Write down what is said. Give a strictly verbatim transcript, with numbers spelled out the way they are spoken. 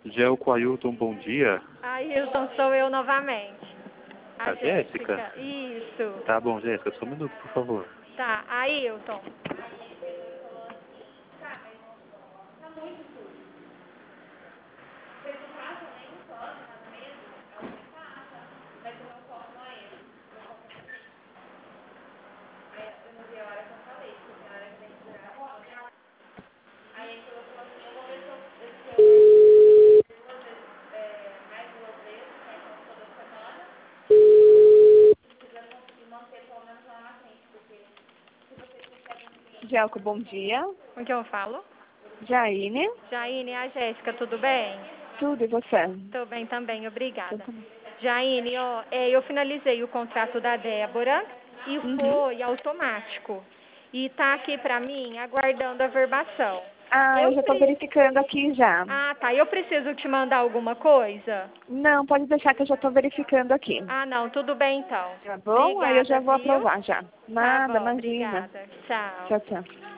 Gelco Ailton, bom dia. Ailton, sou eu novamente. A, a Jéssica? Jéssica. Isso. Tá bom, Jéssica, só um minuto, por favor. Tá, Ailton. Gelco, bom dia. Com quem eu falo? Jaine. Jaine, a Jéssica, tudo bem? Tudo, e você? Tô bem também, obrigada. Tudo bem. Jaine, ó, é, eu finalizei o contrato da Débora e Uhum. foi automático. E tá aqui pra mim aguardando a verbação. Ah, eu, Eu já estou pre- verificando aqui já. Ah, tá. Eu preciso te mandar alguma coisa? Não, pode deixar que eu já estou verificando aqui. Ah, não. Tudo bem, então. Tá bom? Aí eu já vou Obrigada, viu? aprovar já. Tá Nada, bom, imagina. obrigada. Tchau. Tchau, tchau.